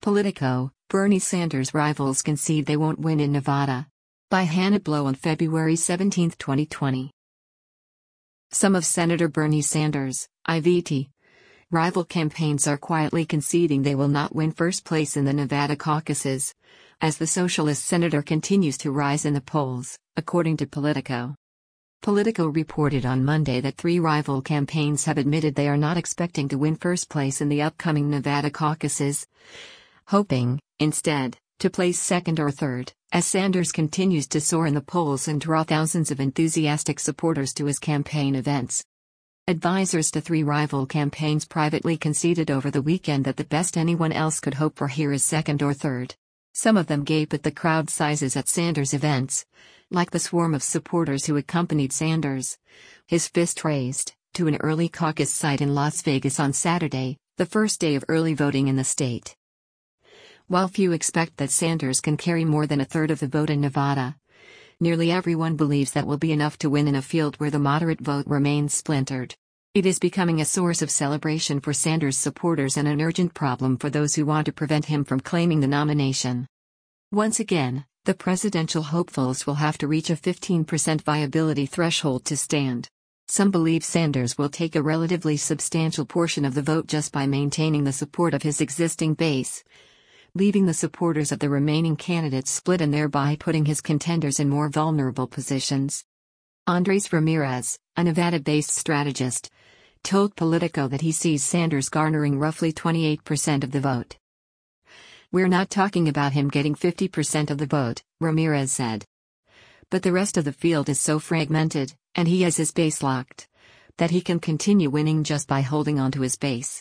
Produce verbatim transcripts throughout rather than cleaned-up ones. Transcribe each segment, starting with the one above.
Politico, Bernie Sanders' rivals concede they won't win in Nevada. By Hannah Blow on February seventeenth, twenty twenty. Some of Senator Bernie Sanders' I V T rival campaigns are quietly conceding they will not win first place in the Nevada caucuses, as the socialist senator continues to rise in the polls, according to Politico. Politico reported on Monday that three rival campaigns have admitted they are not expecting to win first place in the upcoming Nevada caucuses, hoping, instead, to place second or third, as Sanders continues to soar in the polls and draw thousands of enthusiastic supporters to his campaign events. Advisors to three rival campaigns privately conceded over the weekend that the best anyone else could hope for here is second or third. Some of them gape at the crowd sizes at Sanders' events, like the swarm of supporters who accompanied Sanders, his fist raised, to an early caucus site in Las Vegas on Saturday, the first day of early voting in the state. While few expect that Sanders can carry more than a third of the vote in Nevada, nearly everyone believes that will be enough to win in a field where the moderate vote remains splintered. It is becoming a source of celebration for Sanders supporters and an urgent problem for those who want to prevent him from claiming the nomination. Once again, the presidential hopefuls will have to reach a fifteen percent viability threshold to stand. Some believe Sanders will take a relatively substantial portion of the vote just by maintaining the support of his existing base, leaving the supporters of the remaining candidates split and thereby putting his contenders in more vulnerable positions. Andres Ramirez, a Nevada-based strategist, told Politico that he sees Sanders garnering roughly twenty-eight percent of the vote. "We're not talking about him getting fifty percent of the vote," Ramirez said. "But the rest of the field is so fragmented, and he has his base locked, that he can continue winning just by holding on to his base."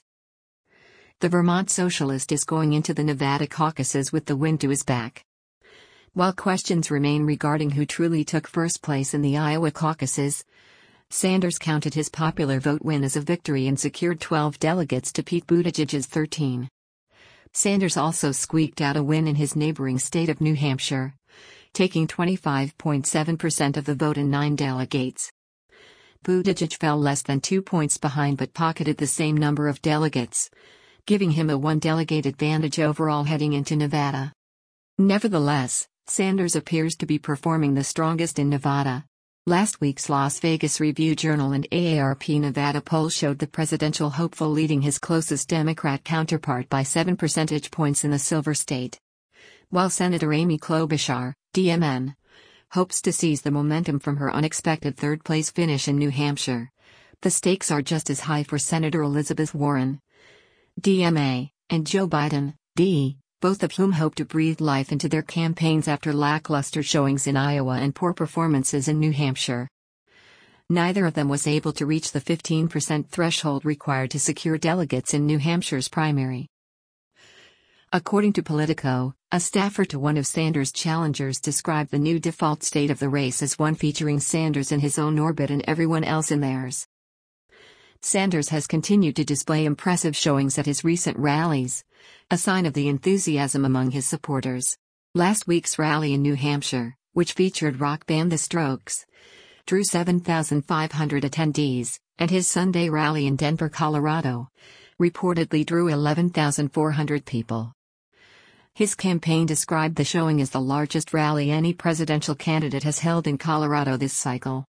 The Vermont socialist is going into the Nevada caucuses with the wind to his back. While questions remain regarding who truly took first place in the Iowa caucuses, Sanders counted his popular vote win as a victory and secured twelve delegates to Pete Buttigieg's thirteen. Sanders also squeaked out a win in his neighboring state of New Hampshire, taking twenty-five point seven percent of the vote and nine delegates. Buttigieg fell less than two points behind but pocketed the same number of delegates, giving him a one-delegate advantage overall heading into Nevada. Nevertheless, Sanders appears to be performing the strongest in Nevada. Last week's Las Vegas Review-Journal and A A R P Nevada poll showed the presidential hopeful leading his closest Democrat counterpart by seven percentage points in the Silver State. While Senator Amy Klobuchar, D M N, hopes to seize the momentum from her unexpected third-place finish in New Hampshire, the stakes are just as high for Senator Elizabeth Warren, D M A, and Joe Biden, D, both of whom hope to breathe life into their campaigns after lackluster showings in Iowa and poor performances in New Hampshire. Neither of them was able to reach the fifteen percent threshold required to secure delegates in New Hampshire's primary. According to Politico, a staffer to one of Sanders' challengers described the new default state of the race as one featuring Sanders in his own orbit and everyone else in theirs. Sanders has continued to display impressive showings at his recent rallies, a sign of the enthusiasm among his supporters. Last week's rally in New Hampshire, which featured rock band The Strokes, drew seven thousand five hundred attendees, and his Sunday rally in Denver, Colorado, reportedly drew eleven thousand four hundred people. His campaign described the showing as the largest rally any presidential candidate has held in Colorado this cycle.